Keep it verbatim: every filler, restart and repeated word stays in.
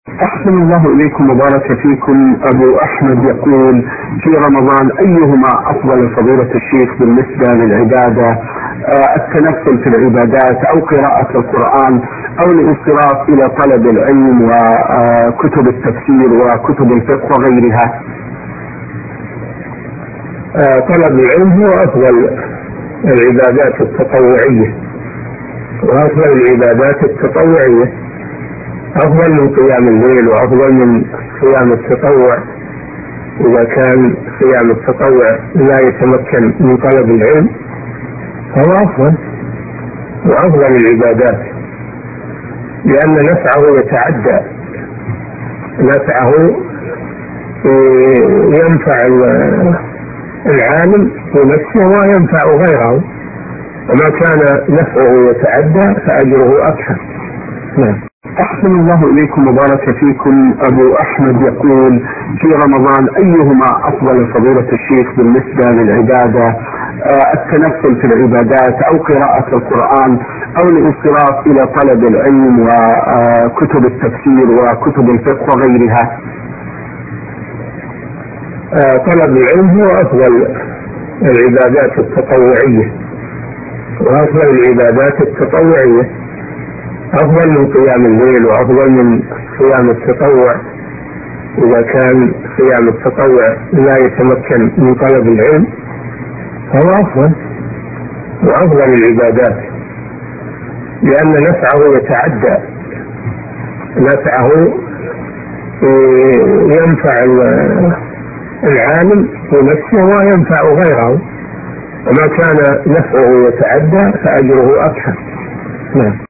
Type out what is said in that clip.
أحسن الله إليكم وبارك فيكم. أبو أحمد يقول: في رمضان أيهما أفضل فضيلة الشيخ بالنسبة للعبادة؟ آه التنفل في العبادات أو قراءة القرآن أو الانصراف إلى طلب العلم وكتب التفسير وكتب الفقه وغيرها؟ آه طلب العلم هو أفضل العبادات التطوعية، وأفضل العبادات التطوعية أفضل من قيام الليل وأفضل من قيام التطوع إذا كان قيام التطوع لا يتمكن من طلب العلم، فهو أفضل وأفضل العبادات، لأن نفعه يتعدى، نفعه ينفع العالم ونفسه وينفع غيره، وما كان نفعه يتعدى فأجره أكثر. نعم. أحسن الله إليكم وبارك فيكم. أبو أحمد يقول: في رمضان أيهما أفضل فضيلة الشيخ بالنسبة للعبادة؟ آه التنفل في العبادات أو قراءة القرآن أو الانصراف إلى طلب العلم وكتب التفسير وكتب الفقه وغيرها؟ آه طلب العلم هو أفضل العبادات التطوعية، وأفضل العبادات التطوعية أفضل من قيام الليل وأفضل من قيام التطوع إذا كان قيام التطوع لا يتمكن من طلب العلم، فهو أفضل وأفضل العبادات، لأن نفعه يتعدى، نفعه ينفع العالم ونفسه وينفع غيره، وما كان نفعه يتعدى فأجره أكثر. نعم.